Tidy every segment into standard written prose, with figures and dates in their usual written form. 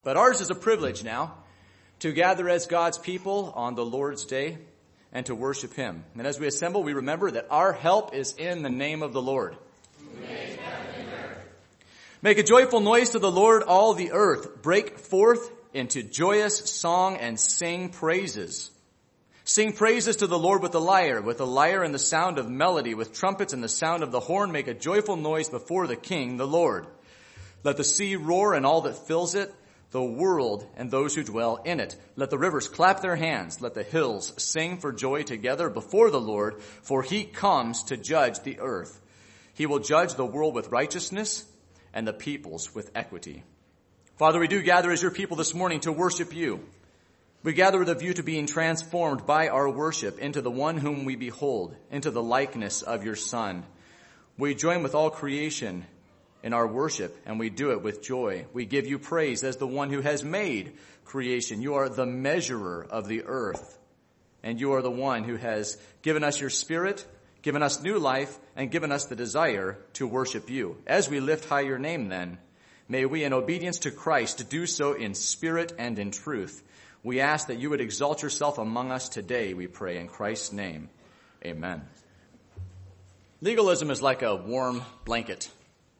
But ours is a privilege now to gather as God's people on the Lord's Day and to worship Him. And as we assemble, we remember that our help is in the name of the Lord. Make a joyful noise to the Lord, all the earth. Break forth into joyous song and sing praises. Sing praises to the Lord with the lyre and the sound of melody, with trumpets and the sound of the horn. Make a joyful noise before the King, the Lord. Let the sea roar and all that fills it, the world and those who dwell in it. Let the rivers clap their hands. Let the hills sing for joy together before the Lord, for He comes to judge the earth. He will judge the world with righteousness and the peoples with equity. Father, we do gather as your people this morning to worship you. We gather with a view to being transformed by our worship into the one whom we behold, into the likeness of your Son. We join with all creation in our worship, and we do it with joy. We give you praise as the one who has made creation. You are the measurer of the earth, and you are the one who has given us your Spirit, given us new life, and given us the desire to worship you. As we lift high your name then, may we in obedience to Christ do so in spirit and in truth. We ask that you would exalt yourself among us today, we pray in Christ's name. Amen. Legalism is like a warm blanket.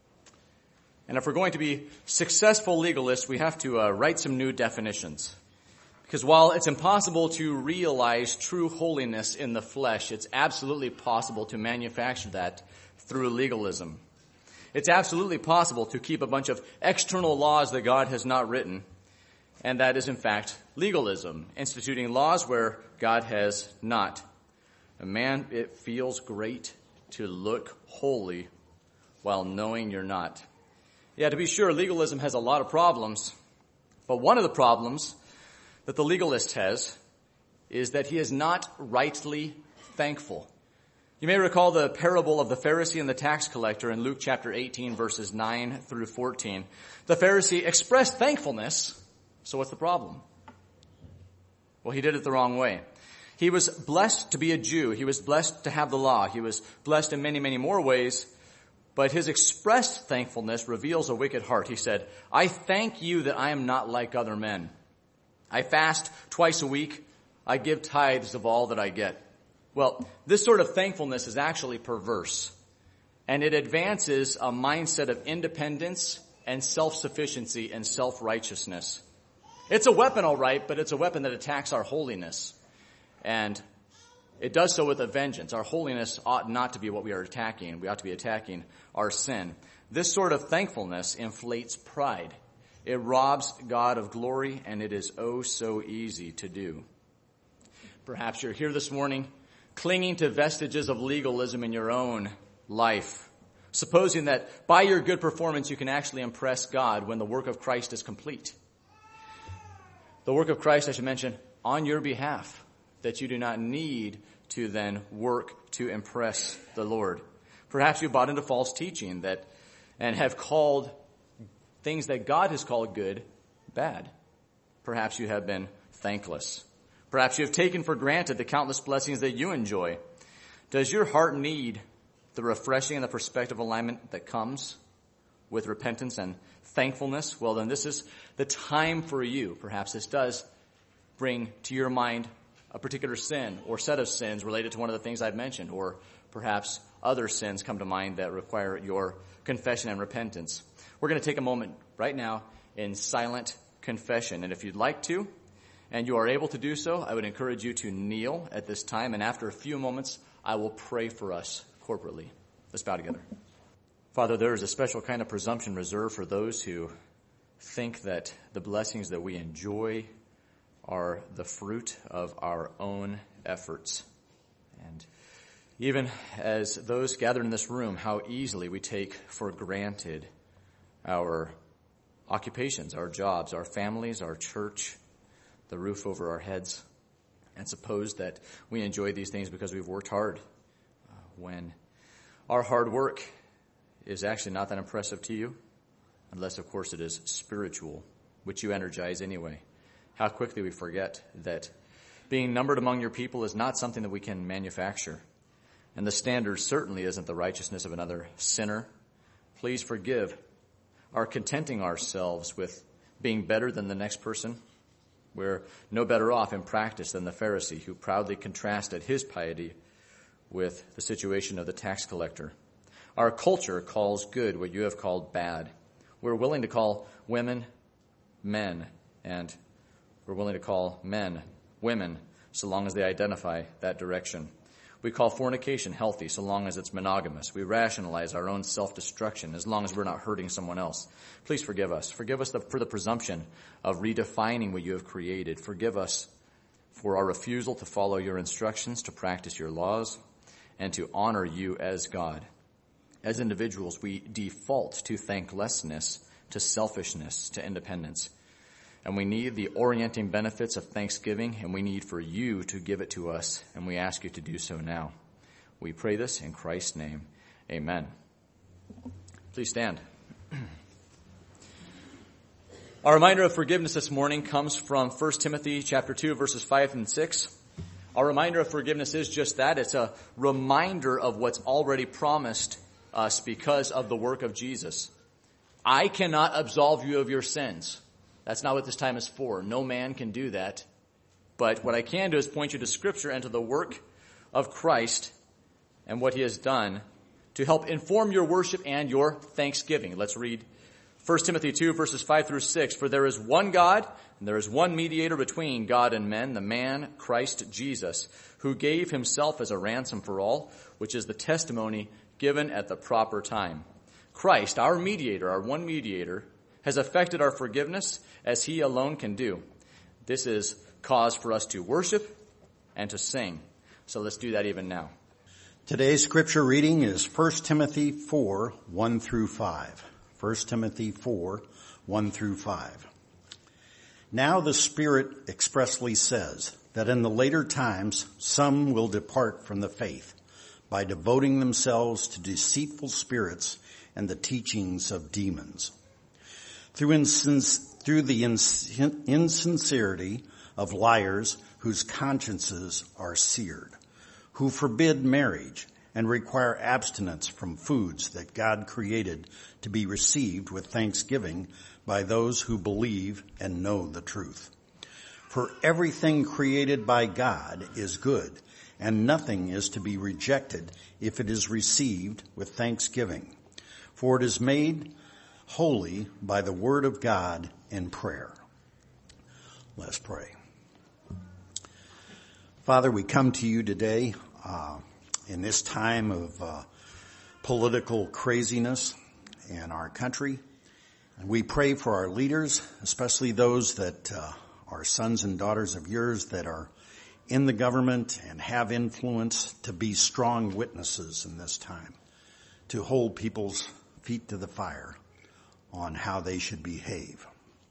And if we're going to be successful legalists, we have to write some new definitions. Because while it's impossible to realize true holiness in the flesh, it's absolutely possible to manufacture that through legalism. It's absolutely possible to keep a bunch of external laws that God has not written. And that is, in fact, legalism, instituting laws where God has not. And man, it feels great to look holy while knowing you're not. Yeah, to be sure, legalism has a lot of problems. But one of the problems that the legalist has is that he is not rightly thankful. You may recall the parable of the Pharisee and the tax collector in Luke chapter 18, verses 9 through 14. The Pharisee expressed thankfulness, so what's the problem? Well, he did it the wrong way. He was blessed to be a Jew. He was blessed to have the law. He was blessed in many, many more ways. But his expressed thankfulness reveals a wicked heart. He said, I thank you that I am not like other men. I fast twice a week. I give tithes of all that I get. Well, this sort of thankfulness is actually perverse. And it advances a mindset of independence and self-sufficiency and self-righteousness. It's a weapon, all right, but it's a weapon that attacks our holiness. And it does so with a vengeance. Our holiness ought not to be what we are attacking. We ought to be attacking our sin. This sort of thankfulness inflates pride. It robs God of glory, and it is oh so easy to do. Perhaps you're here this morning clinging to vestiges of legalism in your own life, supposing that by your good performance you can actually impress God when the work of Christ is complete. The work of Christ, I should mention, on your behalf, that you do not need to then work to impress the Lord. Perhaps you bought into false teaching and have called things that God has called good, bad. Perhaps you have been thankless. Perhaps you have taken for granted the countless blessings that you enjoy. Does your heart need the refreshing and the perspective alignment that comes with repentance and thankfulness? Well, then this is the time for you. Perhaps this does bring to your mind a particular sin or set of sins related to one of the things I've mentioned, or perhaps other sins come to mind that require your confession and repentance. We're going to take a moment right now in silent confession. And if you'd like to, and you are able to do so, I would encourage you to kneel at this time. And after a few moments, I will pray for us corporately. Let's bow together. Father, there is a special kind of presumption reserved for those who think that the blessings that we enjoy are the fruit of our own efforts. And even as those gathered in this room, how easily we take for granted our occupations, our jobs, our families, our church, the roof over our heads, and suppose that we enjoy these things because we've worked hard, when our hard work is actually not that impressive to you, unless, of course, it is spiritual, which you energize anyway. How quickly we forget that being numbered among your people is not something that we can manufacture. And the standard certainly isn't the righteousness of another sinner. Please forgive our contenting ourselves with being better than the next person. We're no better off in practice than the Pharisee who proudly contrasted his piety with the situation of the tax collector. Our culture calls good what you have called bad. We're willing to call women men, and we're willing to call men women so long as they identify that direction. We call fornication healthy so long as it's monogamous. We rationalize our own self-destruction as long as we're not hurting someone else. Please forgive us. Forgive us for the presumption of redefining what you have created. Forgive us for our refusal to follow your instructions, to practice your laws, and to honor you as God. As individuals, we default to thanklessness, to selfishness, to independence. And we need the orienting benefits of thanksgiving, and we need for you to give it to us, and we ask you to do so now. We pray this in Christ's name. Amen. Please stand. Our reminder of forgiveness this morning comes from 1 Timothy chapter 2, verses 5 and 6. Our reminder of forgiveness is just that. It's a reminder of what's already promised us because of the work of Jesus. I cannot absolve you of your sins. That's not what this time is for. No man can do that. But what I can do is point you to Scripture and to the work of Christ and what he has done to help inform your worship and your thanksgiving. Let's read 1 Timothy 2, verses 5 through 6. For there is one God, and there is one mediator between God and men, the man Christ Jesus, who gave himself as a ransom for all, which is the testimony given at the proper time. Christ, our mediator, our one mediator, has effected our forgiveness as he alone can do. This is cause for us to worship and to sing. So let's do that even now. Today's scripture reading is 1 Timothy 4, 1 through 5. 1 Timothy 4, 1 through 5. Now the Spirit expressly says that in the later times some will depart from the faith by devoting themselves to deceitful spirits and the teachings of demons. Through the insincerity of liars whose consciences are seared, who forbid marriage and require abstinence from foods that God created to be received with thanksgiving by those who believe and know the truth. For everything created by God is good, and nothing is to be rejected if it is received with thanksgiving. For it is made holy by the word of God in prayer. Let's pray. Father, we come to you today in this time of political craziness in our country. And we pray for our leaders, especially those that are sons and daughters of yours that are in the government and have influence, to be strong witnesses in this time, to hold people's feet to the fire on how they should behave.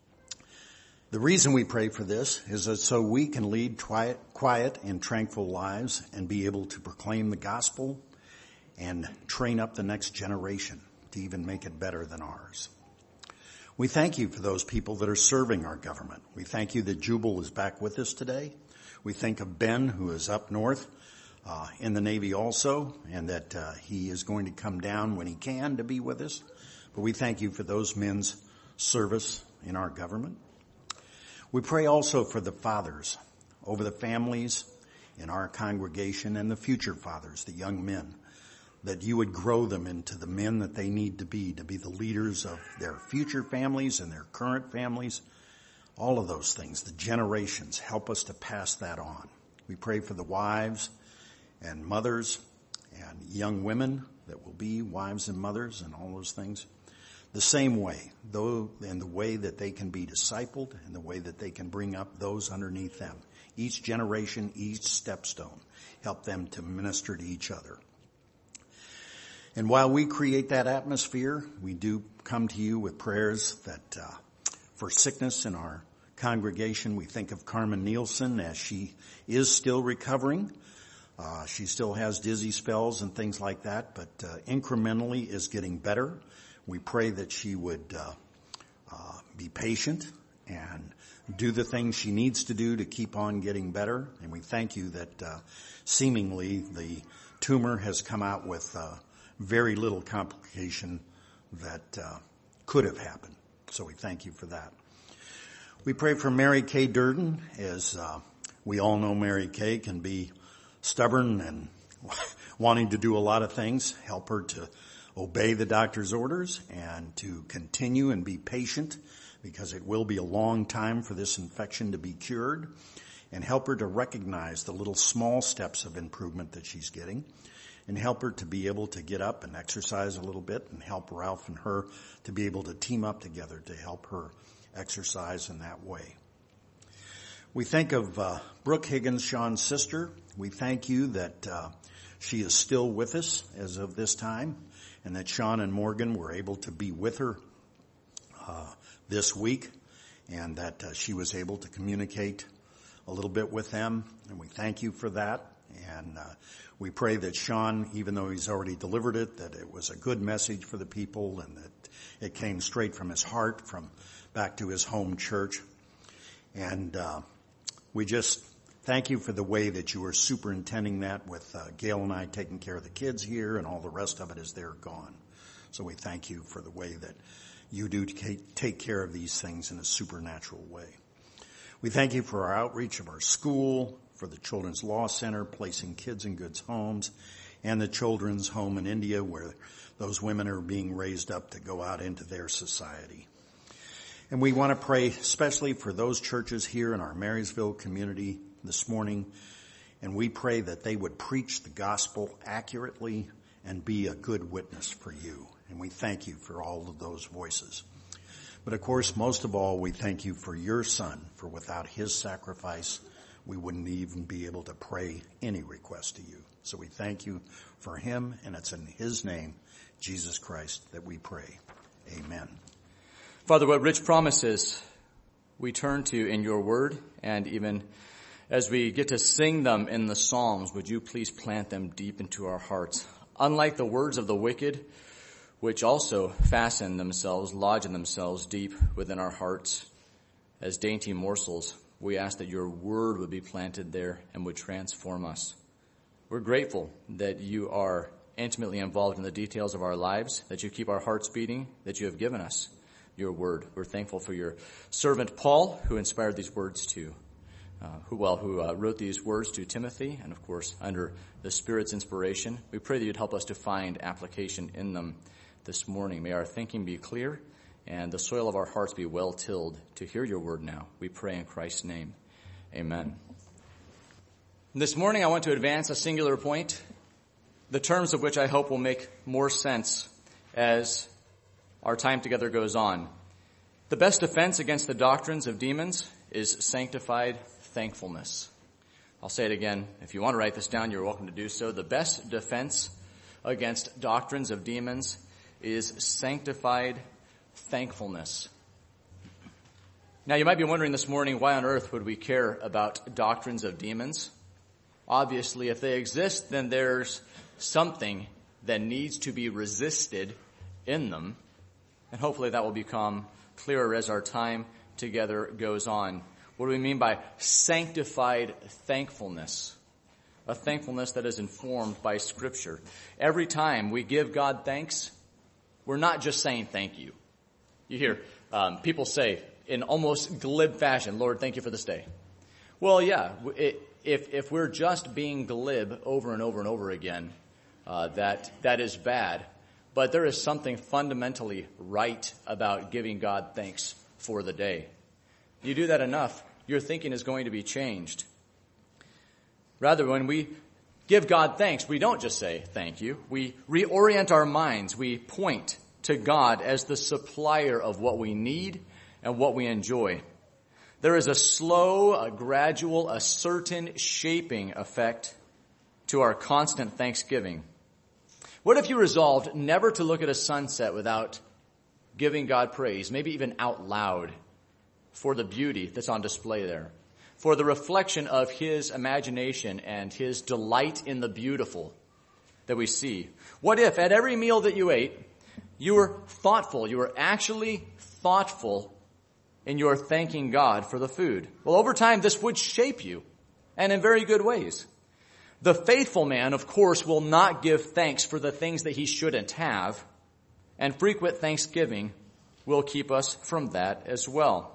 The reason we pray for this is that so we can lead quiet and tranquil lives and be able to proclaim the gospel and train up the next generation to even make it better than ours. We thank you for those people that are serving our government. We thank you that Jubal is back with us today. We think of Ben, who is up north in the Navy also, and that he is going to come down when he can to be with us. But we thank you for those men's service in our government. We pray also for the fathers, over the families in our congregation and the future fathers, the young men, that you would grow them into the men that they need to be the leaders of their future families and their current families. All of those things, the generations, help us to pass that on. We pray for the wives and mothers and young women that will be wives and mothers and all those things. The same way, though, in the way that they can be discipled and the way that they can bring up those underneath them. Each generation, each stepstone, help them to minister to each other. And while we create that atmosphere, we do come to you with prayers that for sickness in our congregation. We think of Carmen Nielsen as she is still recovering. She still has dizzy spells and things like that, but incrementally is getting better. We pray that she would be patient and do the things she needs to do to keep on getting better. And we thank you that seemingly the tumor has come out with very little complication that could have happened. So we thank you for that. We pray for Mary Kay Durden, as we all know Mary Kay can be stubborn and wanting to do a lot of things. Help her to obey the doctor's orders and to continue and be patient, because it will be a long time for this infection to be cured. And help her to recognize the little small steps of improvement that she's getting. And help her to be able to get up and exercise a little bit, and help Ralph and her to be able to team up together to help her exercise in that way. We think of Brooke Higgins, Sean's sister. We thank you that she is still with us as of this time, and that Sean and Morgan were able to be with her this week, and that she was able to communicate a little bit with them, and we thank you for that. And we pray that Sean, even though he's already delivered it, that it was a good message for the people, and that it came straight from his heart, from back to his home church. And we just thank you for the way that you are superintending that, with Gail and I taking care of the kids here, and all the rest of it as they're gone. So we thank you for the way that you do take care of these things in a supernatural way. We thank you for our outreach of our school, for the Children's Law Center, placing kids in good homes, and the children's home in India, where those women are being raised up to go out into their society. And we want to pray especially for those churches here in our Marysville community this morning. And we pray that they would preach the gospel accurately and be a good witness for you. And we thank you for all of those voices. But of course, most of all, we thank you for your Son, for without his sacrifice, we wouldn't even be able to pray any request to you. So we thank you for him, and it's in his name, Jesus Christ, that we pray. Amen. Father, what rich promises we turn to in your word, and even as we get to sing them in the Psalms, would you please plant them deep into our hearts? Unlike the words of the wicked, which also fasten themselves, lodge in themselves deep within our hearts as dainty morsels, we ask that your word would be planted there and would transform us. We're grateful that you are intimately involved in the details of our lives, that you keep our hearts beating, that you have given us your word. We're thankful for your servant Paul, who inspired these words who wrote these words to Timothy, and of course under the Spirit's inspiration. We pray that you'd help us to find application in them this morning. May our thinking be clear and the soil of our hearts be well tilled to hear your word now. We pray in Christ's name. Amen. This morning I want to advance a singular point, the terms of which I hope will make more sense as our time together goes on. The best defense against the doctrines of demons is sanctified thankfulness. I'll say it again. If you want to write this down, you're welcome to do so. The best defense against doctrines of demons is sanctified thankfulness. Now, you might be wondering this morning, why on earth would we care about doctrines of demons? Obviously, if they exist, then there's something that needs to be resisted in them. And hopefully that will become clearer as our time together goes on. What do we mean by sanctified thankfulness? A thankfulness that is informed by Scripture. Every time we give God thanks, we're not just saying thank you. You hear people say in almost glib fashion, Lord, thank you for this day. Well, yeah, if we're just being glib over and over and over again, that is bad. But there is something fundamentally right about giving God thanks for the day. You do that enough, your thinking is going to be changed. Rather, when we give God thanks, we don't just say thank you. We reorient our minds. We point to God as the supplier of what we need and what we enjoy. There is a slow, a gradual, a certain shaping effect to our constant thanksgiving. What if you resolved never to look at a sunset without giving God praise, maybe even out loud, for the beauty that's on display there, for the reflection of his imagination and his delight in the beautiful that we see? What if at every meal that you ate, you were thoughtful, you were actually thoughtful in your thanking God for the food? Well, over time, this would shape you, and in very good ways. The faithful man, of course, will not give thanks for the things that he shouldn't have, and frequent thanksgiving will keep us from that as well.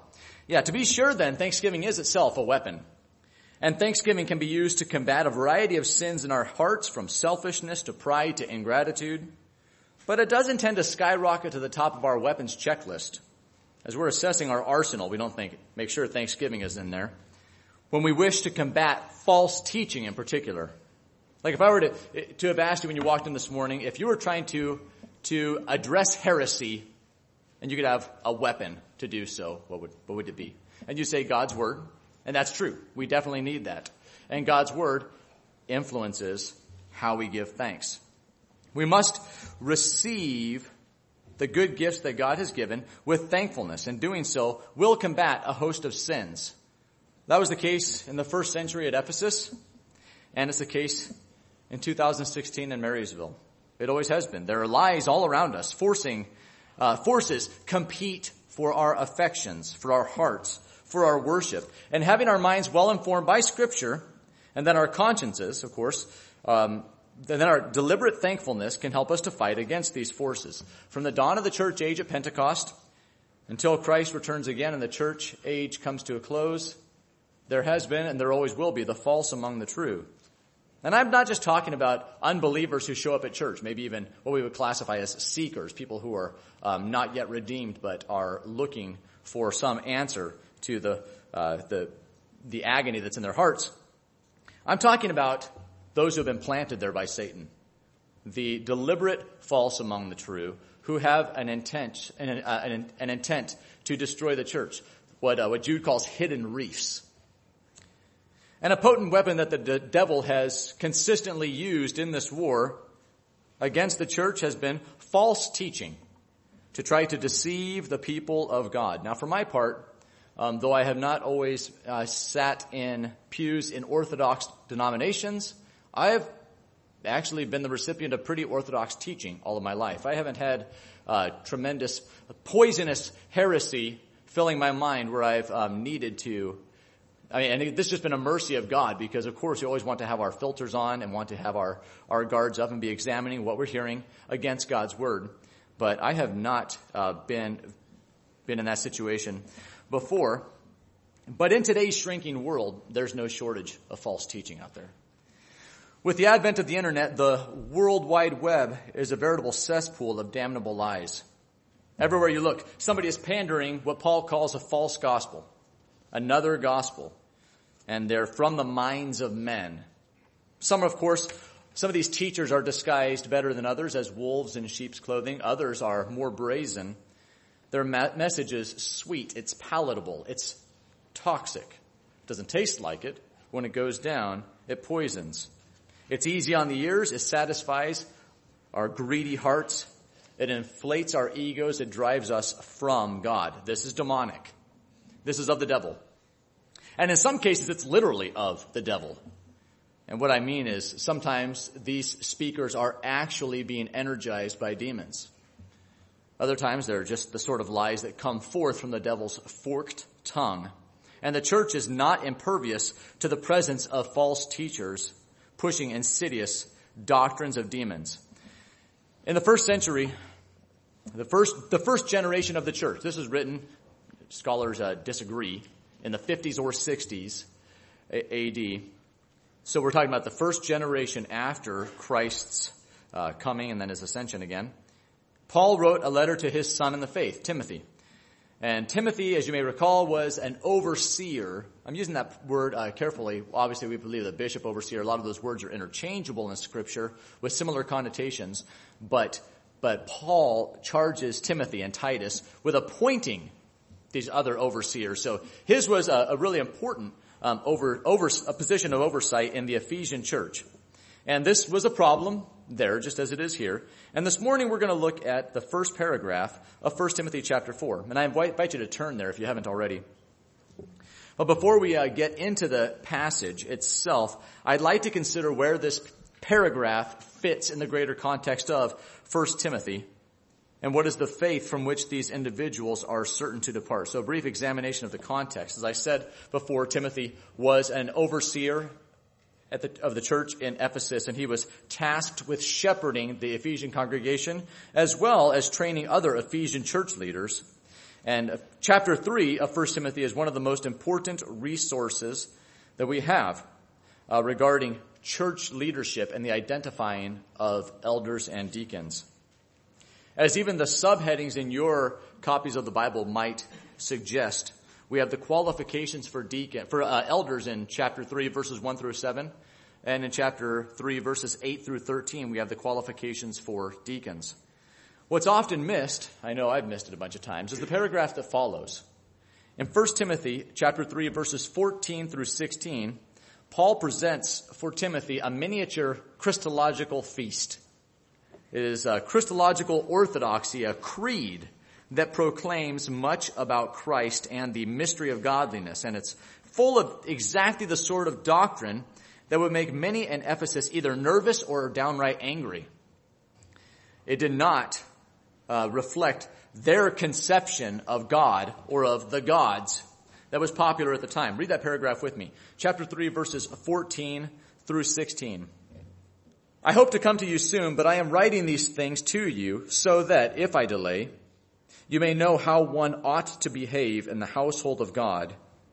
Yeah, to be sure then, Thanksgiving is itself a weapon. And Thanksgiving can be used to combat a variety of sins in our hearts, from selfishness to pride to ingratitude. But it does intend to skyrocket to the top of our weapons checklist. As we're assessing our arsenal, we don't make sure Thanksgiving is in there. When we wish to combat false teaching in particular. Like if I were to have asked you when you walked in this morning, if you were trying to address heresy and you could have a weapon to do so, what would it be? And you say God's Word. And that's true. We definitely need that. And God's Word influences how we give thanks. We must receive the good gifts that God has given with thankfulness. And doing so will combat a host of sins. That was the case in the first century at Ephesus. And it's the case in 2016 in Marysville. It always has been. There are lies all around us, forces compete for our affections, for our hearts, for our worship. And having our minds well informed by Scripture, and then our consciences, of course, then our deliberate thankfulness can help us to fight against these forces. From the dawn of the church age at Pentecost until Christ returns again and the church age comes to a close, there has been and there always will be the false among the true. And I'm not just talking about unbelievers who show up at church, maybe even what we would classify as seekers, people who are not yet redeemed but are looking for some answer to the agony that's in their hearts. I'm talking about those who have been planted there by Satan, the deliberate false among the true, who have an intent to destroy the church, what Jude calls hidden reefs. And a potent weapon that the devil has consistently used in this war against the church has been false teaching to try to deceive the people of God. Now, for my part, though I have not always sat in pews in Orthodox denominations, I have actually been the recipient of pretty Orthodox teaching all of my life. I haven't had tremendous poisonous heresy filling my mind where I've needed to. And this has just been a mercy of God because, of course, we always want to have our filters on and want to have our guards up and be examining what we're hearing against God's Word. But I have not been in that situation before. But in today's shrinking world, there's no shortage of false teaching out there. With the advent of the internet, the World Wide Web is a veritable cesspool of damnable lies. Everywhere you look, somebody is pandering what Paul calls a false gospel, another gospel, and they're from the minds of men. Some of these teachers are disguised better than others as wolves in sheep's clothing. Others are more brazen. Their message is sweet, it's palatable, it's toxic. It doesn't taste like it. When it goes down, it poisons. It's easy on the ears. It satisfies our greedy hearts. It inflates our egos. It drives us from God. This is demonic. This is of the devil. And in some cases, it's literally of the devil. And what I mean is sometimes these speakers are actually being energized by demons. Other times they're just the sort of lies that come forth from the devil's forked tongue. And the church is not impervious to the presence of false teachers pushing insidious doctrines of demons. In the first century, the first generation of the church, this is written, scholars disagree, in the 50s or 60s AD. So we're talking about the first generation after Christ's coming and then his ascension again. Paul wrote a letter to his son in the faith, Timothy. And Timothy, as you may recall, was an overseer. I'm using that word carefully. Obviously, we believe that bishop, overseer, a lot of those words are interchangeable in Scripture with similar connotations. But Paul charges Timothy and Titus with appointing these other overseers. So his was a really important a position of oversight in the Ephesian church. And this was a problem there, just as it is here. And this morning we're going to look at the first paragraph of 1 Timothy chapter 4. And I invite you to turn there if you haven't already. But before we get into the passage itself, I'd like to consider where this paragraph fits in the greater context of 1 Timothy. And what is the faith from which these individuals are certain to depart? So a brief examination of the context. As I said before, Timothy was an overseer of the church in Ephesus, and he was tasked with shepherding the Ephesian congregation as well as training other Ephesian church leaders. And chapter 3 of 1 Timothy is one of the most important resources that we have regarding church leadership and the identifying of elders and deacons. As even the subheadings in your copies of the Bible might suggest, we have the qualifications for elders in chapter 3, verses 1 through 7. And in chapter 3, verses 8 through 13, we have the qualifications for deacons. What's often missed, I know I've missed it a bunch of times, is the paragraph that follows. In 1 Timothy chapter 3, verses 14 through 16, Paul presents for Timothy a miniature Christological feast. It is a Christological orthodoxy, a creed that proclaims much about Christ and the mystery of godliness. And it's full of exactly the sort of doctrine that would make many in Ephesus either nervous or downright angry. It did not reflect their conception of God or of the gods that was popular at the time. Read that paragraph with me. Chapter 3, verses 14 through 16. I hope to come to you soon, but I am writing these things to you so that, if I delay, you may know how one ought to behave in the household of God,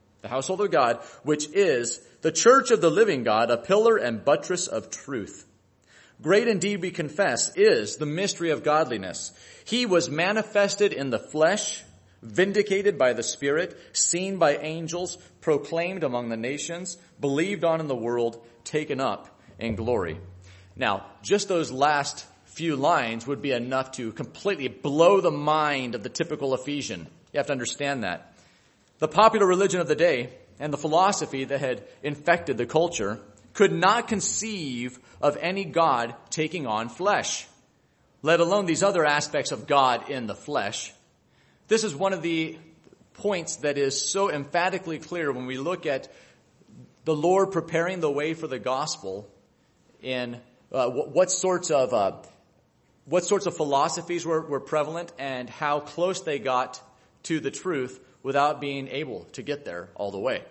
which is the church of the living God, a pillar and buttress of truth. Great indeed, we confess, is the mystery of godliness. He was manifested in the flesh, vindicated by the Spirit, seen by angels, proclaimed among the nations, believed on in the world, taken up in glory. Now, just those last few lines would be enough to completely blow the mind of the typical Ephesian. You have to understand that. The popular religion of the day and the philosophy that had infected the culture could not conceive of any God taking on flesh, let alone these other aspects of God in the flesh. This is one of the points that is so emphatically clear when we look at the Lord preparing the way for the gospel in what sorts of philosophies were prevalent and how close they got to the truth without being able to get there all the way.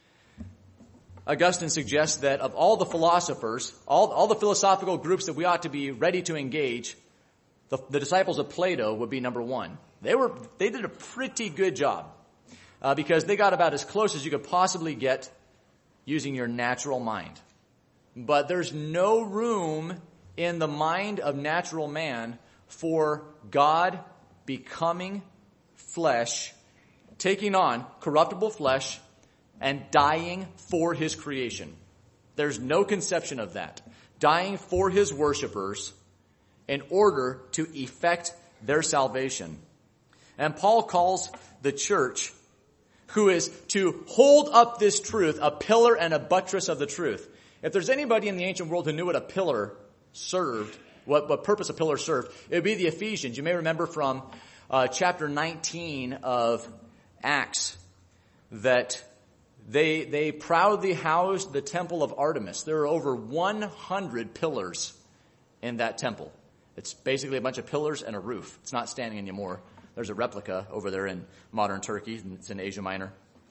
Augustine suggests that of all the philosophers, all the philosophical groups that we ought to be ready to engage, the disciples of Plato would be number one. They did a pretty good job because they got about as close as you could possibly get using your natural mind. But there's no room in the mind of natural man for God becoming flesh, taking on corruptible flesh, and dying for his creation. There's no conception of that. Dying for his worshipers in order to effect their salvation. And Paul calls the church, who is to hold up this truth, a pillar and a buttress of the truth. If there's anybody in the ancient world who knew what a pillar served, what purpose a pillar served, it would be the Ephesians. You may remember from chapter 19 of Acts that they proudly housed the temple of Artemis. There are over 100 pillars in that temple. It's basically a bunch of pillars and a roof. It's not standing anymore. There's a replica over there in modern Turkey, and it's in Asia Minor.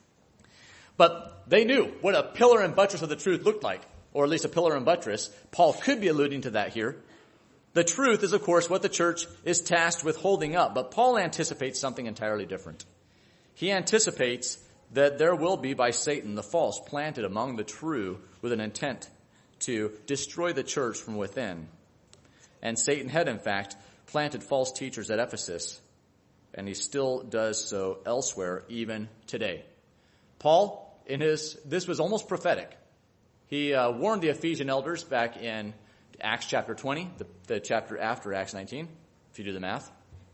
But they knew what a pillar and buttress of the truth looked like, or at least a pillar and buttress. Paul could be alluding to that here. The truth is, of course, what the church is tasked with holding up, but Paul anticipates something entirely different. He anticipates that there will be by Satan the false planted among the true with an intent to destroy the church from within. And Satan had, in fact, planted false teachers at Ephesus, and he still does so elsewhere, even today. Paul, this was almost prophetic. He warned the Ephesian elders back in Acts chapter 20, the chapter after Acts 19, if you do the math.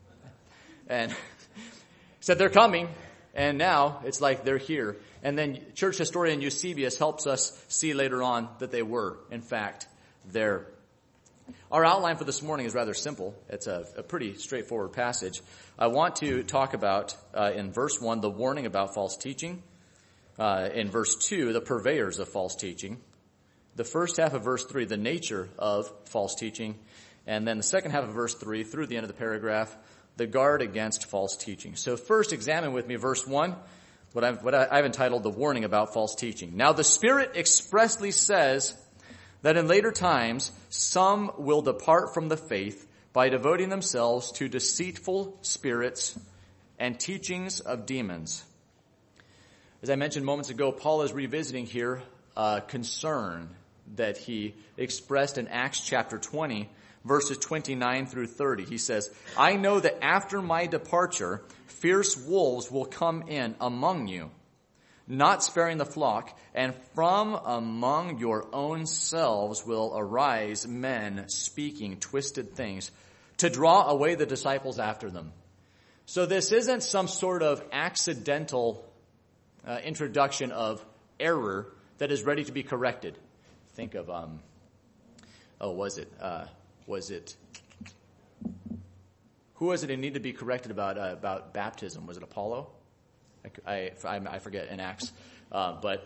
And said they're coming, and now it's like they're here. And then church historian Eusebius helps us see later on that they were, in fact, there. Our outline for this morning is rather simple. It's a pretty straightforward passage. I want to talk about, in verse 1, the warning about false teaching. In verse 2, the purveyors of false teaching. The first half of verse 3, the nature of false teaching. And then the second half of verse 3, through the end of the paragraph, the guard against false teaching. So first, examine with me verse 1, what I've entitled the warning about false teaching. Now the Spirit expressly says that in later times some will depart from the faith by devoting themselves to deceitful spirits and teachings of demons. As I mentioned moments ago, Paul is revisiting here a concern that he expressed in Acts chapter 20, verses 29 through 30. He says, I know that after my departure, fierce wolves will come in among you, not sparing the flock, and from among your own selves will arise men speaking twisted things to draw away the disciples after them. So this isn't some sort of accidental introduction of error that is ready to be corrected. Think of, who was it who needed to be corrected about baptism? Was it Apollo? I forget in Acts. It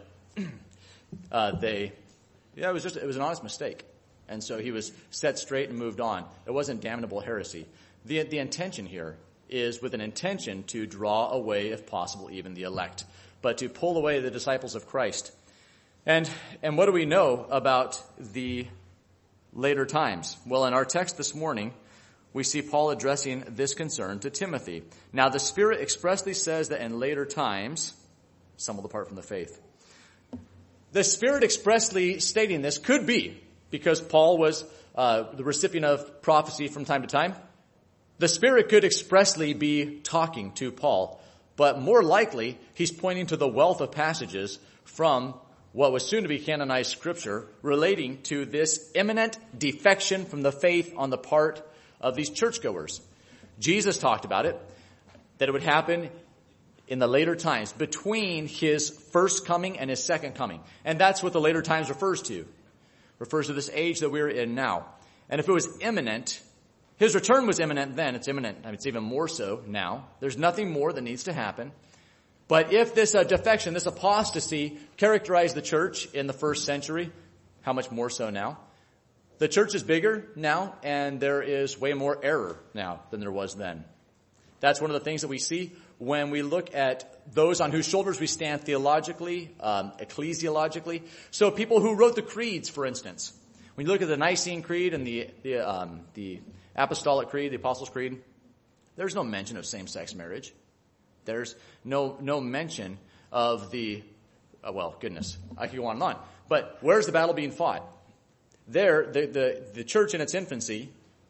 was an honest mistake. And so he was set straight and moved on. It wasn't damnable heresy. The intention here is with an intention to draw away, if possible, even the elect, but to pull away the disciples of Christ. And what do we know about the later times? Well, in our text this morning, we see Paul addressing this concern to Timothy. Now, the Spirit expressly says that in later times, some will depart from the faith. The Spirit expressly stating this could be because Paul was the recipient of prophecy from time to time. The Spirit could expressly be talking to Paul, but more likely, he's pointing to the wealth of passages from what was soon to be canonized Scripture relating to this imminent defection from the faith on the part of these churchgoers. Jesus talked about it, that it would happen in the later times, between his first coming and his second coming. And that's what the later times refers to. It refers to this age that we're in now. And if it was imminent, his return was imminent then, it's imminent. I mean, it's even more so now. There's nothing more that needs to happen. But if this defection, this apostasy characterized the church in the first century, how much more so now? The church is bigger now, and there is way more error now than there was then. That's one of the things that we see when we look at those on whose shoulders we stand theologically, ecclesiologically. So people who wrote the creeds, for instance. When you look at the Nicene Creed and the Apostolic Creed, the Apostles' Creed, there's no mention of same-sex marriage. There's no mention of the, goodness, I could go on and on. But where's the battle being fought? There, the church in its infancy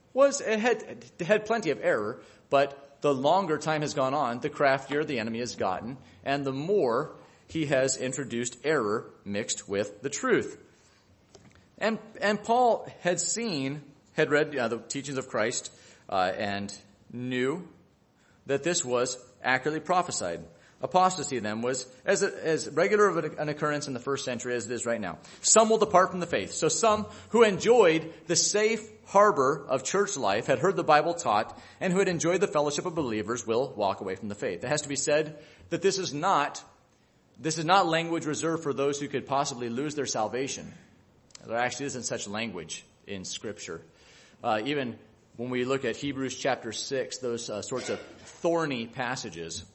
had plenty of error, but the longer time has gone on, the craftier the enemy has gotten, and the more he has introduced error mixed with the truth. And Paul had read the teachings of Christ, and knew that this was accurately prophesied. Apostasy then was as regular of an occurrence in the first century as it is right now. Some will depart from the faith. So some who enjoyed the safe harbor of church life, had heard the Bible taught, and who had enjoyed the fellowship of believers will walk away from the faith. It has to be said that this is not language reserved for those who could possibly lose their salvation. There actually isn't such language in Scripture. Even when we look at Hebrews chapter 6, those sorts of thorny passages,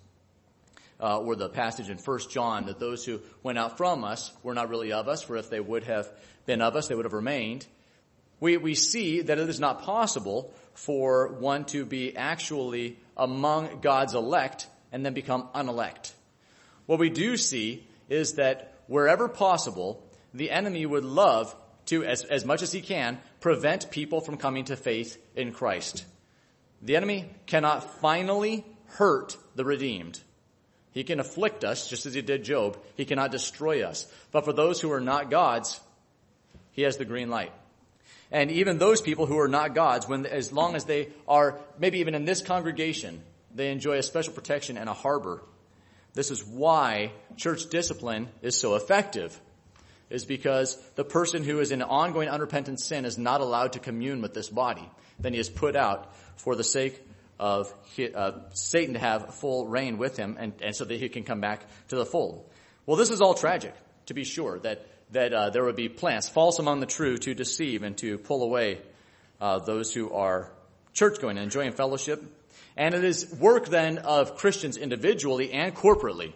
or the passage in 1 John, that those who went out from us were not really of us, for if they would have been of us, they would have remained. We see that it is not possible for one to be actually among God's elect and then become unelect. What we do see is that wherever possible, the enemy would love to, as much as he can, prevent people from coming to faith in Christ. The enemy cannot finally hurt the redeemed. He can afflict us, just as he did Job. He cannot destroy us. But for those who are not God's, he has the green light. And even those people who are not God's, as long as they are, maybe even in this congregation, they enjoy a special protection and a harbor. This is why church discipline is so effective, is because the person who is in ongoing unrepentant sin is not allowed to commune with this body. Then he is put out for the sake of Satan to have full reign with him, and so that he can come back to the fold. Well, this is all tragic, to be sure, that there would be plans, false among the true, to deceive and to pull away those who are church-going and enjoying fellowship. And it is work then of Christians individually and corporately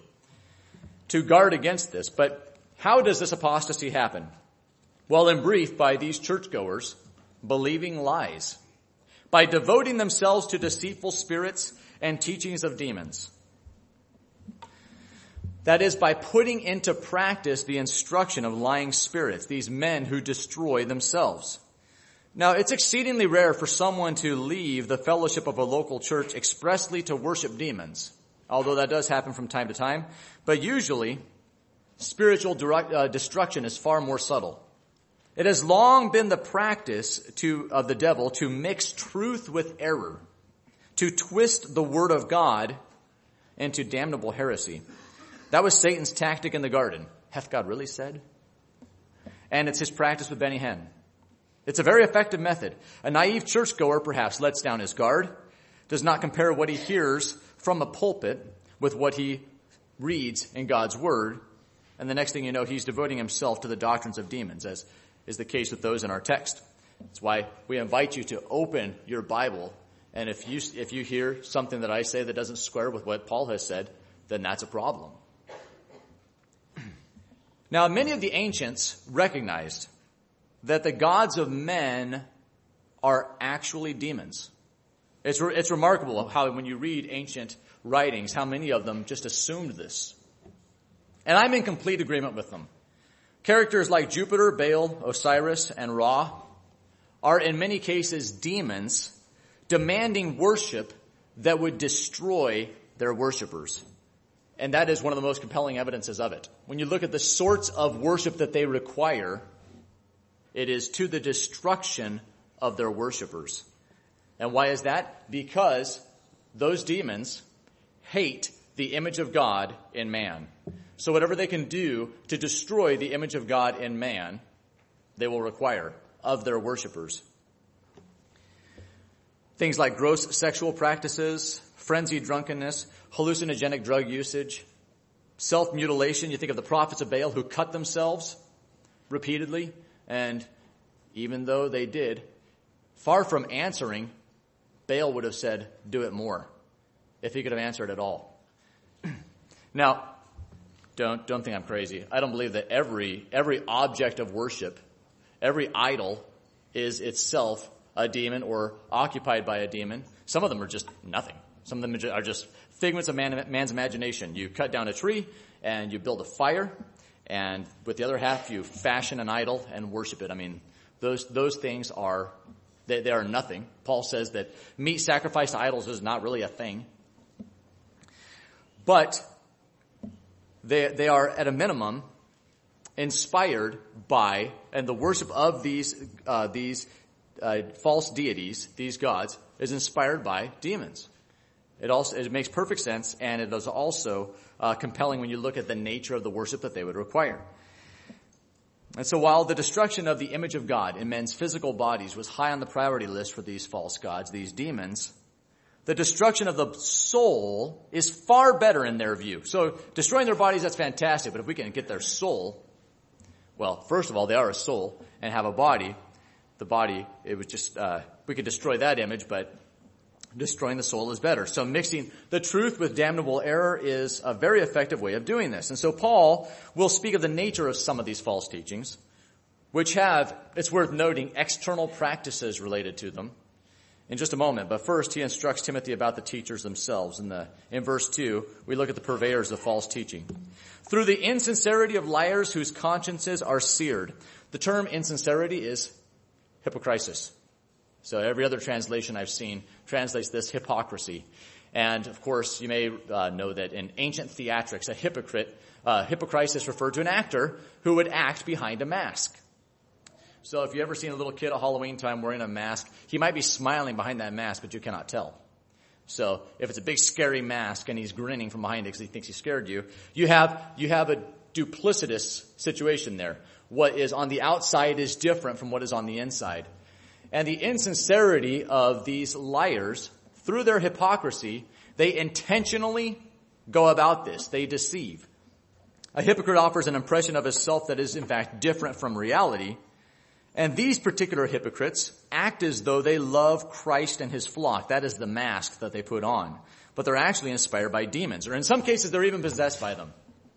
to guard against this. But how does this apostasy happen? Well, in brief, by these churchgoers believing lies, by devoting themselves to deceitful spirits and teachings of demons. That is, by putting into practice the instruction of lying spirits, these men who destroy themselves. Now, it's exceedingly rare for someone to leave the fellowship of a local church expressly to worship demons, although that does happen from time to time. But usually, spiritual destruction is far more subtle. It has long been the practice of the devil to mix truth with error, to twist the word of God into damnable heresy. That was Satan's tactic in the garden. Hath God really said? And it's his practice with Benny Hinn. It's a very effective method. A naive churchgoer perhaps lets down his guard, does not compare what he hears from a pulpit with what he reads in God's word, and the next thing you know, he's devoting himself to the doctrines of demons, as is the case with those in our text. That's why we invite you to open your Bible, and if you hear something that I say that doesn't square with what Paul has said, then that's a problem. Now, many of the ancients recognized that the gods of men are actually demons. It's remarkable how when you read ancient writings, how many of them just assumed this. And I'm in complete agreement with them. Characters like Jupiter, Baal, Osiris, and Ra are in many cases demons demanding worship that would destroy their worshipers. And that is one of the most compelling evidences of it. When you look at the sorts of worship that they require, it is to the destruction of their worshipers. And why is that? Because those demons hate the image of God in man. So whatever they can do to destroy the image of God in man, they will require of their worshipers. Things like gross sexual practices, frenzied drunkenness, hallucinogenic drug usage, self-mutilation. You think of the prophets of Baal who cut themselves repeatedly, and even though they did, far from answering, Baal would have said, do it more, if he could have answered at all. Now, don't think I'm crazy. I don't believe that every object of worship, every idol is itself a demon or occupied by a demon. Some of them are just nothing. Some of them are just figments of man's imagination. You cut down a tree and you build a fire, and with the other half you fashion an idol and worship it. I mean, those things are they are nothing. Paul says that meat sacrificed to idols is not really a thing. But they are at a minimum inspired by, and the worship of these false deities, these gods, is inspired by demons. It makes perfect sense, and it is also compelling when you look at the nature of the worship that they would require. And so while the destruction of the image of God in men's physical bodies was high on the priority list for these false gods, these demons, the destruction of the soul is far better in their view. So destroying their bodies, that's fantastic, but if we can get their soul, well, first of all, they are a soul and have a body. The body, it was just, we could destroy that image, but destroying the soul is better. So mixing the truth with damnable error is a very effective way of doing this. And so Paul will speak of the nature of some of these false teachings, which have, it's worth noting, external practices related to them in just a moment. But first, he instructs Timothy about the teachers themselves. In verse 2, we look at the purveyors of false teaching. Through the insincerity of liars whose consciences are seared. The term insincerity is hypocrisis. So every other translation I've seen translates this hypocrisy. And of course, you may know that in ancient theatrics, a hypocrisis referred to an actor who would act behind a mask. So if you ever seen a little kid at Halloween time wearing a mask, he might be smiling behind that mask, but you cannot tell. So if it's a big scary mask and he's grinning from behind it because he thinks he scared you, you have a duplicitous situation there. What is on the outside is different from what is on the inside. And the insincerity of these liars, through their hypocrisy, they intentionally go about this. They deceive. A hypocrite offers an impression of himself that is in fact different from reality. And these particular hypocrites act as though they love Christ and his flock. That is the mask that they put on. But they're actually inspired by demons, or in some cases they're even possessed by them,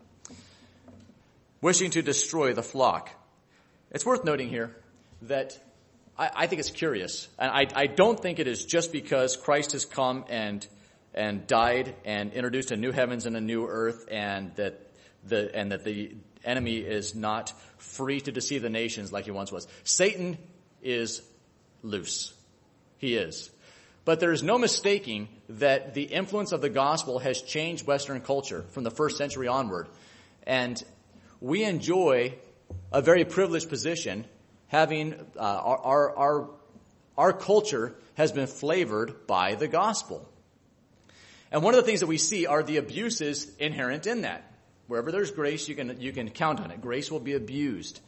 wishing to destroy the flock. It's worth noting here that I think it's curious. And I don't think it is just because Christ has come and and died and introduced a new heavens and a new earth, and that the enemy is not free to deceive the nations like he once was. Satan is loose. He is. But there is no mistaking that the influence of the gospel has changed Western culture from the first century onward. And we enjoy a very privileged position, having our culture has been flavored by the gospel. And one of the things that we see are the abuses inherent in that. Wherever there's grace, you can count on it. Grace will be abused.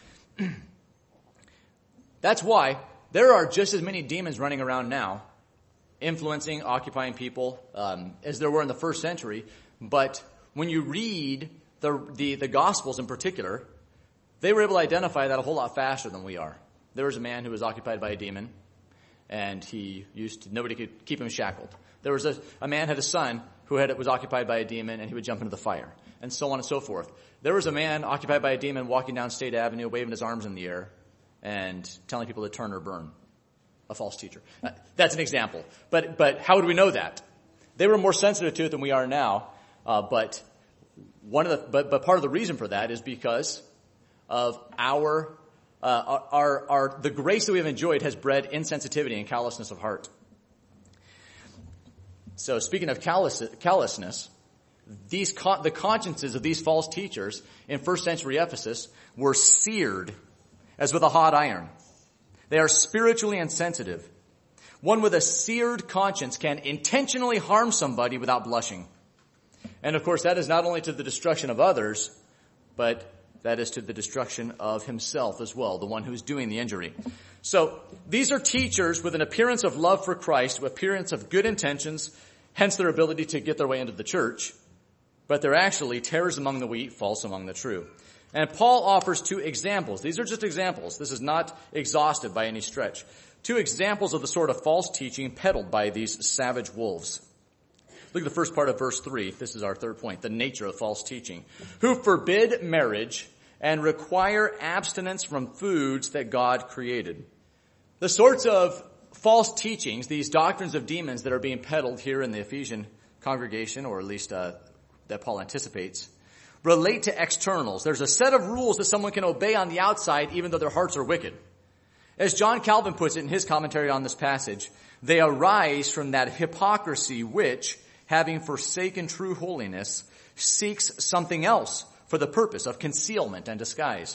That's why there are just as many demons running around now, influencing, occupying people, as there were in the first century. But when you read the Gospels in particular, they were able to identify that a whole lot faster than we are. There was a man who was occupied by a demon, and nobody could keep him shackled. There was a man had a son who was occupied by a demon, and he would jump into the fire, and so on and so forth. There was a man occupied by a demon walking down State Avenue, waving his arms in the air, and telling people to turn or burn. A false teacher. That's an example. But how would we know that? They were more sensitive to it than we are now. But part of the reason for that is because of the grace that we have enjoyed has bred insensitivity and callousness of heart. So speaking of callousness, the consciences of these false teachers in first century Ephesus were seared as with a hot iron. They are spiritually insensitive. One with a seared conscience can intentionally harm somebody without blushing. And of course, that is not only to the destruction of others, but that is to the destruction of himself as well, the one who's doing the injury. So these are teachers with an appearance of love for Christ, with appearance of good intentions, hence their ability to get their way into the church. But they're actually tares among the wheat, false among the true. And Paul offers two examples. These are just examples. This is not exhaustive by any stretch. Two examples of the sort of false teaching peddled by these savage wolves. Look at the first part of verse 3. This is our third point, the nature of false teaching. Who forbid marriage and require abstinence from foods that God created. The sorts of false teachings, these doctrines of demons that are being peddled here in the Ephesian congregation, or at least that Paul anticipates, relate to externals. There's a set of rules that someone can obey on the outside even though their hearts are wicked. As John Calvin puts it in his commentary on this passage, they arise from that hypocrisy which, having forsaken true holiness, seeks something else for the purpose of concealment and disguise.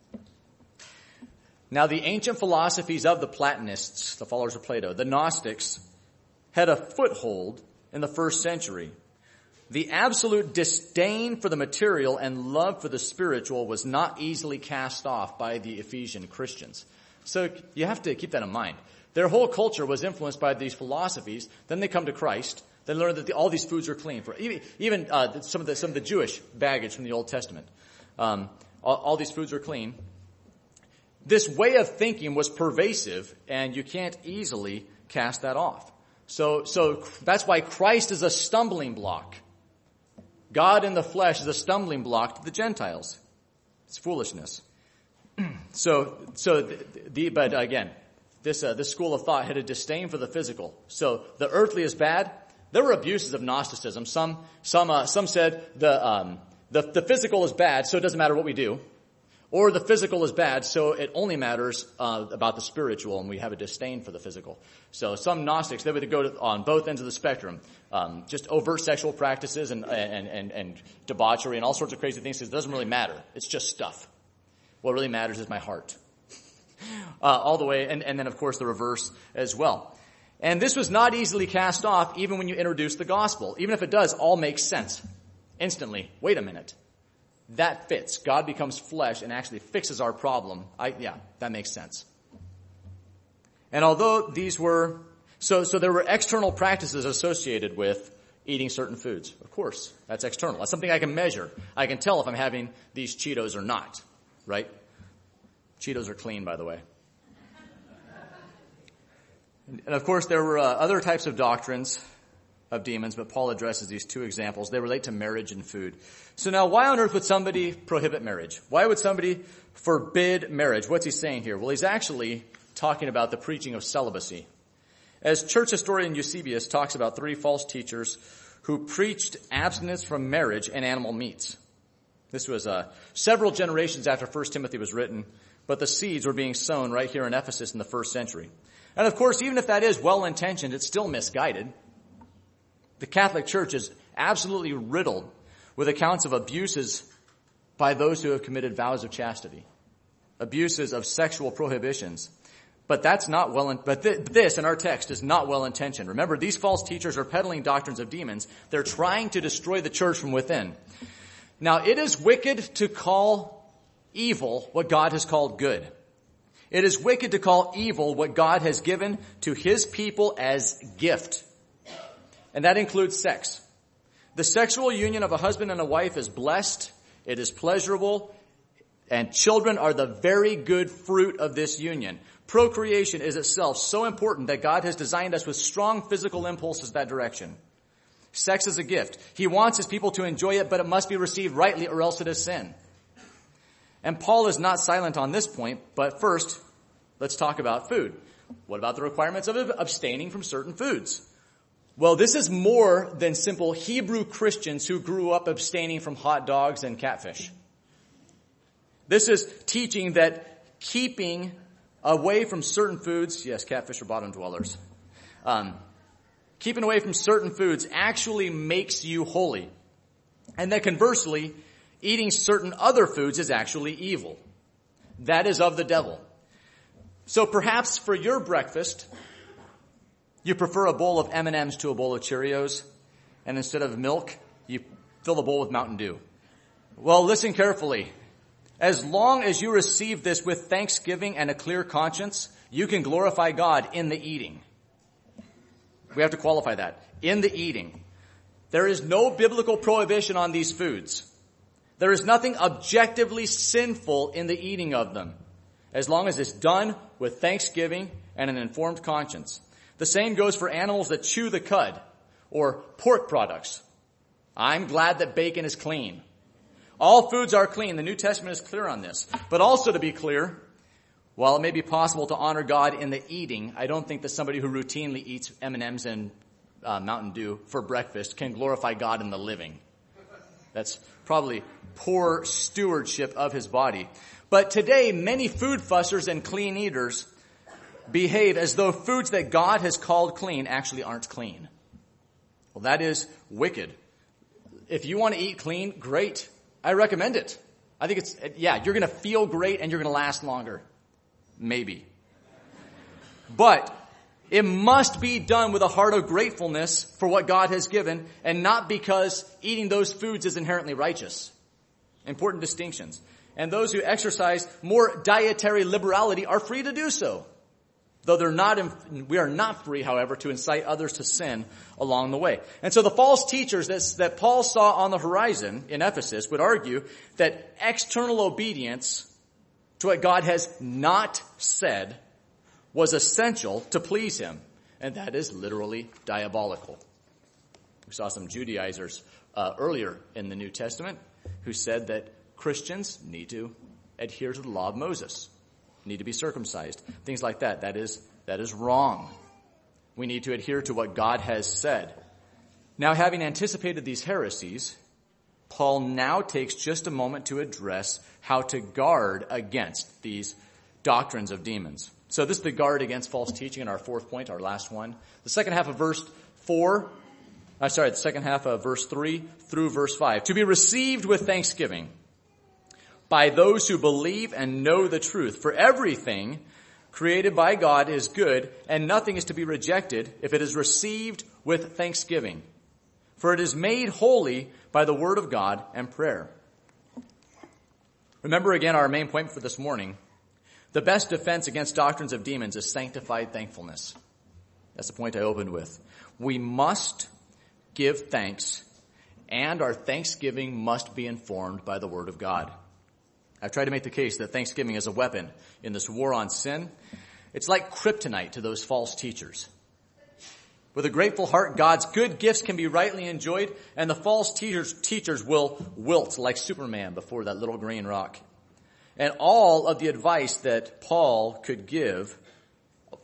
Now, the ancient philosophies of the Platonists, the followers of Plato, the Gnostics, had a foothold in the first century. The absolute disdain for the material and love for the spiritual was not easily cast off by the Ephesian Christians. So you have to keep that in mind. Their whole culture was influenced by these philosophies. Then they come to Christ. They learn that all these foods are clean. For even some of the Jewish baggage from the Old Testament. All these foods are clean. This way of thinking was pervasive, and you can't easily cast that off. So that's why Christ is a stumbling block. God in the flesh is a stumbling block to the Gentiles. It's foolishness. But again, this school of thought had a disdain for the physical. So the earthly is bad. There were abuses of Gnosticism. Some said the physical is bad, so it doesn't matter what we do. Or the physical is bad, so it only matters about the spiritual, and we have a disdain for the physical. So some Gnostics, they would go on both ends of the spectrum, just overt sexual practices and debauchery and all sorts of crazy things. It doesn't really matter. It's just stuff. What really matters is my heart. All the way, and then of course the reverse as well. And this was not easily cast off even when you introduce the gospel. Even if it does, all makes sense. Instantly. Wait a minute. That fits. God becomes flesh and actually fixes our problem. That makes sense. And although these were, so there were external practices associated with eating certain foods. Of course, that's external. That's something I can measure. I can tell if I'm having these Cheetos or not, right? Cheetos are clean, by the way. And of course, there were other types of doctrines of demons, but Paul addresses these two examples. They relate to marriage and food. So now, why on earth would somebody prohibit marriage? Why would somebody forbid marriage? What's he saying here? Well, he's actually talking about the preaching of celibacy. As church historian Eusebius talks about 3 false teachers who preached abstinence from marriage and animal meats. This was several generations after 1 Timothy was written, but the seeds were being sown right here in Ephesus in the first century. And of course, even if that is well-intentioned, it's still misguided. The Catholic Church is absolutely riddled with accounts of abuses by those who have committed vows of chastity, abuses of sexual prohibitions. But that's not this in our text is not well-intentioned. Remember, these false teachers are peddling doctrines of demons. They're trying to destroy the church from within. Now, it is wicked to call evil what God has called good. It is wicked to call evil what God has given to his people as gift. And that includes sex. The sexual union of a husband and a wife is blessed. It is pleasurable. And children are the very good fruit of this union. Procreation is itself so important that God has designed us with strong physical impulses that direction. Sex is a gift. He wants his people to enjoy it, but it must be received rightly or else it is sin. And Paul is not silent on this point, but first, let's talk about food. What about the requirements of abstaining from certain foods? Well, this is more than simple Hebrew Christians who grew up abstaining from hot dogs and catfish. This is teaching that keeping away from certain foods, yes, catfish are bottom dwellers, keeping away from certain foods actually makes you holy. And that conversely, eating certain other foods is actually evil. That is of the devil. So perhaps for your breakfast, you prefer a bowl of M&Ms to a bowl of Cheerios, and instead of milk, you fill the bowl with Mountain Dew. Well, listen carefully. As long as you receive this with thanksgiving and a clear conscience, you can glorify God in the eating. We have to qualify that. In the eating. There is no biblical prohibition on these foods. There is nothing objectively sinful in the eating of them, as long as it's done with thanksgiving and an informed conscience. The same goes for animals that chew the cud or pork products. I'm glad that bacon is clean. All foods are clean. The New Testament is clear on this. But also to be clear, while it may be possible to honor God in the eating, I don't think that somebody who routinely eats M&Ms and Mountain Dew for breakfast can glorify God in the living. That's probably poor stewardship of his body. But today, many food fussers and clean eaters behave as though foods that God has called clean actually aren't clean. Well, that is wicked. If you want to eat clean, great. I recommend it. I think you're going to feel great and you're going to last longer. Maybe. But it must be done with a heart of gratefulness for what God has given and not because eating those foods is inherently righteous. Important distinctions. And those who exercise more dietary liberality are free to do so. Though we are not free, however, to incite others to sin along the way. And so the false teachers that Paul saw on the horizon in Ephesus would argue that external obedience to what God has not said was essential to please him. And that is literally diabolical. We saw some Judaizers earlier in the New Testament who said that Christians need to adhere to the law of Moses. Need to be circumcised. Things like that. That is wrong. We need to adhere to what God has said. Now, having anticipated these heresies, Paul now takes just a moment to address how to guard against these doctrines of demons. So this is the guard against false teaching in our fourth point, our last one. The second half of verse 3 through verse 5. To be received with thanksgiving by those who believe and know the truth. For everything created by God is good, and nothing is to be rejected if it is received with thanksgiving. For it is made holy by the word of God and prayer. Remember again our main point for this morning. The best defense against doctrines of demons is sanctified thankfulness. That's the point I opened with. We must give thanks, and our thanksgiving must be informed by the word of God. I've tried to make the case that thanksgiving is a weapon in this war on sin. It's like kryptonite to those false teachers. With a grateful heart, God's good gifts can be rightly enjoyed, and the false teachers will wilt like Superman before that little green rock. And all of the advice that Paul could give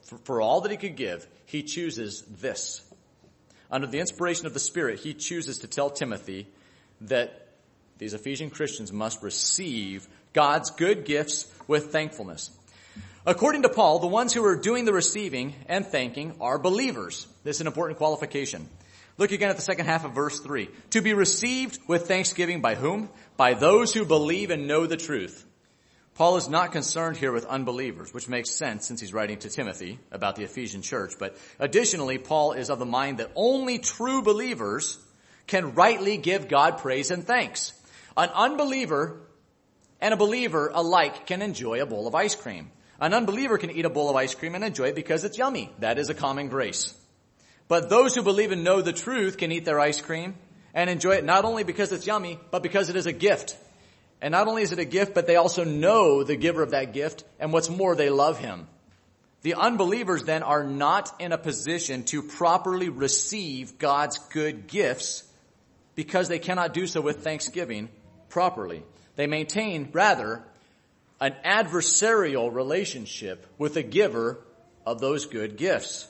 for all that he could give, he chooses this. Under the inspiration of the Spirit, he chooses to tell Timothy that these Ephesian Christians must receive God's good gifts with thankfulness. According to Paul, the ones who are doing the receiving and thanking are believers. This is an important qualification. Look again at the second half of verse 3. To be received with thanksgiving by whom? By those who believe and know the truth. Paul is not concerned here with unbelievers, which makes sense since he's writing to Timothy about the Ephesian church. But additionally, Paul is of the mind that only true believers can rightly give God praise and thanks. An unbeliever and a believer alike can enjoy a bowl of ice cream. An unbeliever can eat a bowl of ice cream and enjoy it because it's yummy. That is a common grace. But those who believe and know the truth can eat their ice cream and enjoy it not only because it's yummy, but because it is a gift. And not only is it a gift, but they also know the giver of that gift, and what's more, they love him. The unbelievers then are not in a position to properly receive God's good gifts because they cannot do so with thanksgiving properly. They maintain, rather, an adversarial relationship with the giver of those good gifts.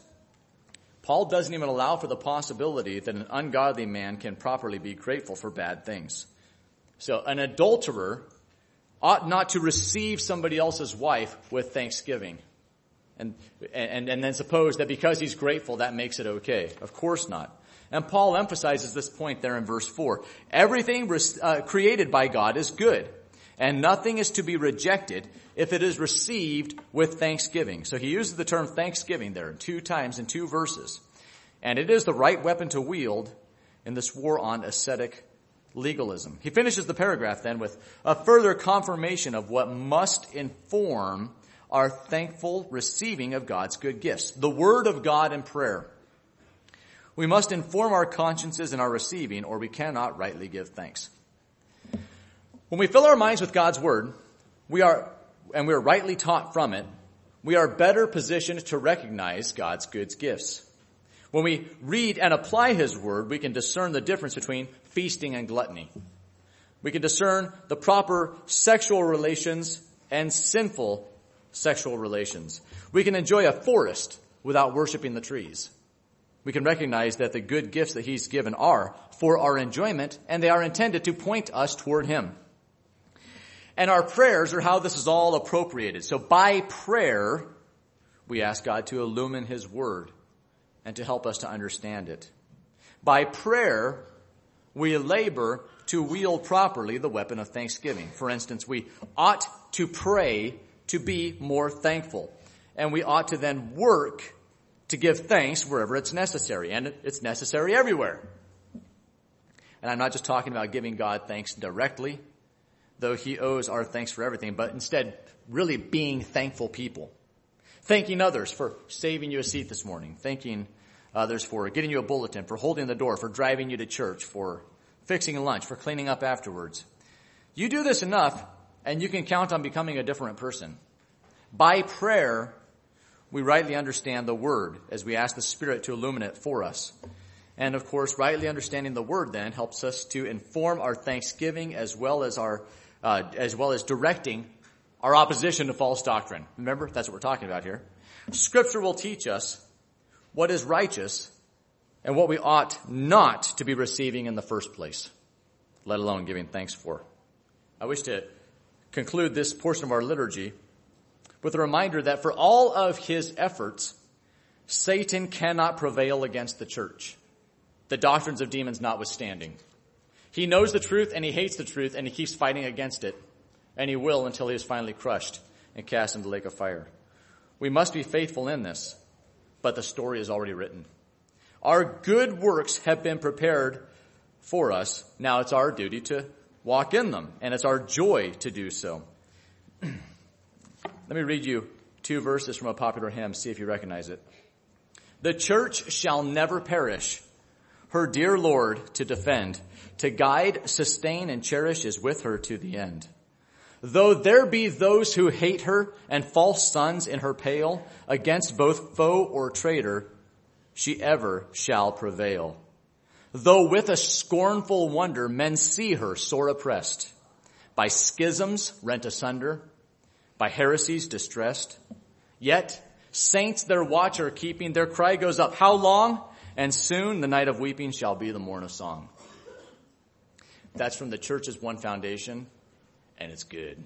Paul doesn't even allow for the possibility that an ungodly man can properly be grateful for bad things. So an adulterer ought not to receive somebody else's wife with thanksgiving and then suppose that because he's grateful that makes it okay. Of course not. And Paul emphasizes this point there in verse 4. Everything created by God is good, and nothing is to be rejected if it is received with thanksgiving. So he uses the term thanksgiving there 2 times in 2 verses. And it is the right weapon to wield in this war on ascetic legalism. He finishes the paragraph then with a further confirmation of what must inform our thankful receiving of God's good gifts. The Word of God and prayer. We must inform our consciences in our receiving, or we cannot rightly give thanks. When we fill our minds with God's Word, we are rightly taught from it, we are better positioned to recognize God's good gifts. When we read and apply His Word, we can discern the difference between feasting and gluttony. We can discern the proper sexual relations and sinful sexual relations. We can enjoy a forest without worshiping the trees. We can recognize that the good gifts that He's given are for our enjoyment, and they are intended to point us toward Him. And our prayers are how this is all appropriated. So by prayer, we ask God to illumine His Word and to help us to understand it. By prayer, we labor to wield properly the weapon of thanksgiving. For instance, we ought to pray to be more thankful. And we ought to then work to give thanks wherever it's necessary. And it's necessary everywhere. And I'm not just talking about giving God thanks directly, though He owes our thanks for everything, but instead really being thankful people. Thanking others for saving you a seat this morning. Thanking others for getting you a bulletin, for holding the door, for driving you to church, for fixing lunch, for cleaning up afterwards. You do this enough, and you can count on becoming a different person. By prayer, we rightly understand the Word as we ask the Spirit to illumine it for us. And of course, rightly understanding the Word then helps us to inform our thanksgiving as well as directing our opposition to false doctrine. Remember, that's what we're talking about here. Scripture will teach us what is righteous and what we ought not to be receiving in the first place, let alone giving thanks for. I wish to conclude this portion of our liturgy with a reminder that for all of his efforts, Satan cannot prevail against the church, the doctrines of demons notwithstanding. He knows the truth and he hates the truth and he keeps fighting against it. And he will until he is finally crushed and cast into the lake of fire. We must be faithful in this, but the story is already written. Our good works have been prepared for us. Now it's our duty to walk in them, and it's our joy to do so. Let me read you 2 verses from a popular hymn, see if you recognize it. The church shall never perish, her dear Lord to defend, to guide, sustain, and cherish is with her to the end. Though there be those who hate her and false sons in her pale, against both foe or traitor, she ever shall prevail. Though with a scornful wonder men see her sore oppressed, by schisms rent asunder, by heresies distressed, yet Saints their watch are keeping, their cry goes up. How long? And soon the night of weeping shall be the morn of song. That's from the church's one foundation, and it's good.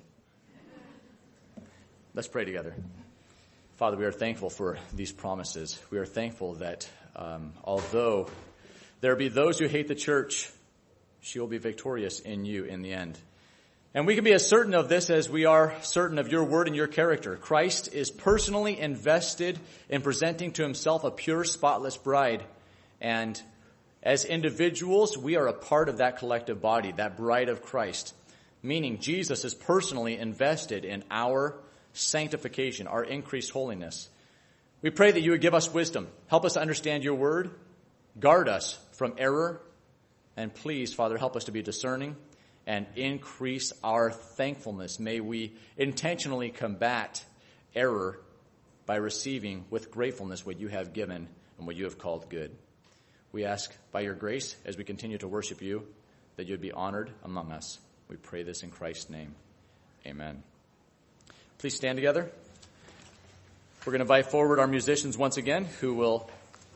Let's pray together. Father, we are thankful for these promises. We are thankful that although there be those who hate the church, she will be victorious in you in the end. And we can be as certain of this as we are certain of your word and your character. Christ is personally invested in presenting to himself a pure, spotless bride. And as individuals, we are a part of that collective body, that bride of Christ. Meaning Jesus is personally invested in our sanctification, our increased holiness. We pray that you would give us wisdom. Help us to understand your word. Guard us from error. And please, Father, help us to be discerning and increase our thankfulness. May we intentionally combat error by receiving with gratefulness what you have given and what you have called good. We ask by your grace, as we continue to worship you, that you would be honored among us. We pray this in Christ's name. Amen. Please stand together. We're going to invite forward our musicians once again, who will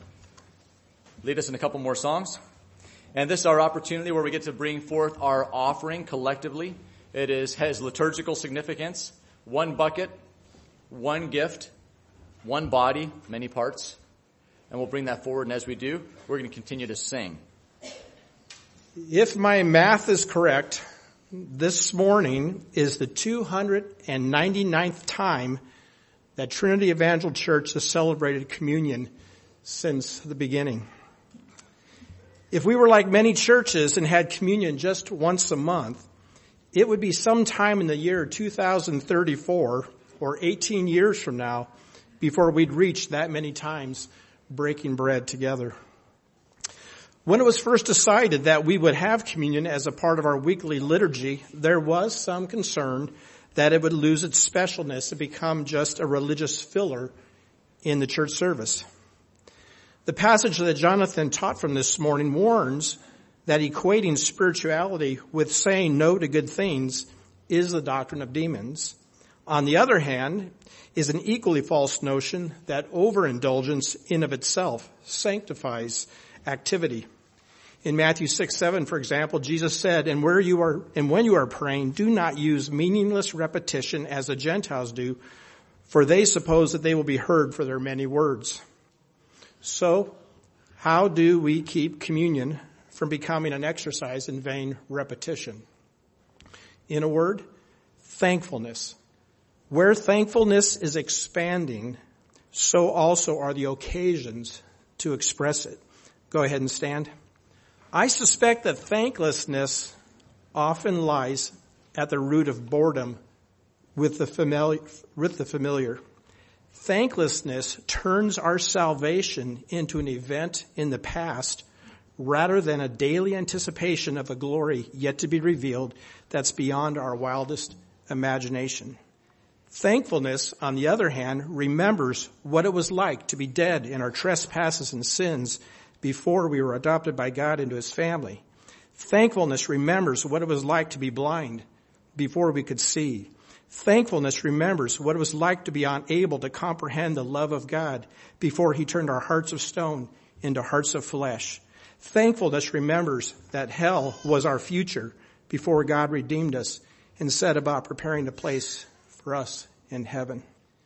lead us in a couple more songs. And this is our opportunity where we get to bring forth our offering collectively. It has liturgical significance. One bucket, one gift, one body, many parts. And we'll bring that forward. And as we do, we're going to continue to sing. If my math is correct, this morning is the 299th time that Trinity Evangel Church has celebrated communion since the beginning. If we were like many churches and had communion just once a month, it would be sometime in the year 2034 or 18 years from now before we'd reach that many times breaking bread together. When it was first decided that we would have communion as a part of our weekly liturgy, there was some concern that it would lose its specialness and become just a religious filler in the church service. The passage that Jonathan taught from this morning warns that equating spirituality with saying no to good things is the doctrine of demons. On the other hand, is an equally false notion that overindulgence in of itself sanctifies activity. In Matthew 6:7, for example, Jesus said, and when you are praying, do not use meaningless repetition as the Gentiles do, for they suppose that they will be heard for their many words. So, how do we keep communion from becoming an exercise in vain repetition? In a word, thankfulness. Where thankfulness is expanding, so also are the occasions to express it. Go ahead and stand. I suspect that thanklessness often lies at the root of boredom with the familiar. Thanklessness turns our salvation into an event in the past rather than a daily anticipation of a glory yet to be revealed that's beyond our wildest imagination. Thankfulness, on the other hand, remembers what it was like to be dead in our trespasses and sins before we were adopted by God into his family. Thankfulness remembers what it was like to be blind before we could see. Thankfulness remembers what it was like to be unable to comprehend the love of God before he turned our hearts of stone into hearts of flesh. Thankfulness remembers that hell was our future before God redeemed us and set about preparing a place for us in heaven.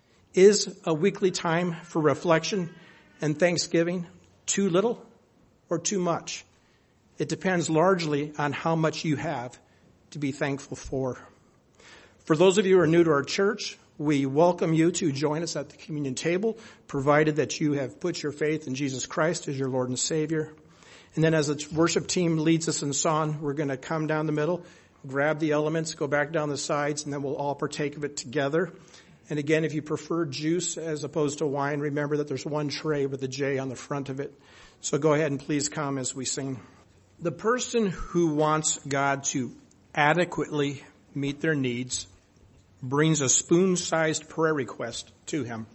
Is a weekly time for reflection and thanksgiving too little or too much? It depends largely on how much you have to be thankful for. For those of you who are new to our church, we welcome you to join us at the communion table, provided that you have put your faith in Jesus Christ as your Lord and Savior. And then as the worship team leads us in song, we're going to come down the middle, grab the elements, go back down the sides, and then we'll all partake of it together. And again, if you prefer juice as opposed to wine, remember that there's one tray with a J on the front of it. So go ahead and please come as we sing. The person who wants God to adequately meet their needs brings a spoon-sized prayer request to him.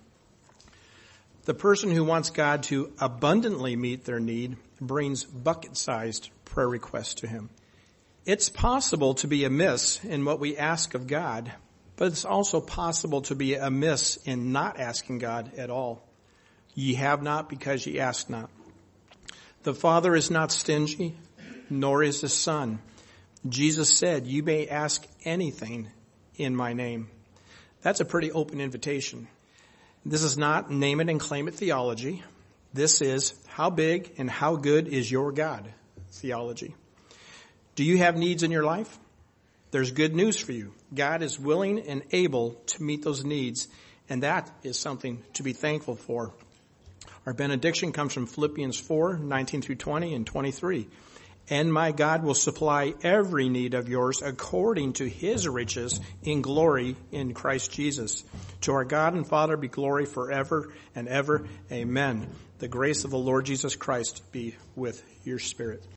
The person who wants God to abundantly meet their need brings bucket-sized prayer requests to him. It's possible to be amiss in what we ask of God But it's also possible to be amiss in not asking God at all. Ye have not because ye ask not. The Father is not stingy, nor is the Son. Jesus said, you may ask anything in my name. That's a pretty open invitation. This is not name it and claim it theology. This is how big and how good is your God theology. Do you have needs in your life? There's good news for you. God is willing and able to meet those needs, and that is something to be thankful for. Our benediction comes from Philippians 4:19 through 20 and 23. And my God will supply every need of yours according to his riches in glory in Christ Jesus. To our God and Father be glory forever and ever. Amen. The grace of the Lord Jesus Christ be with your spirit.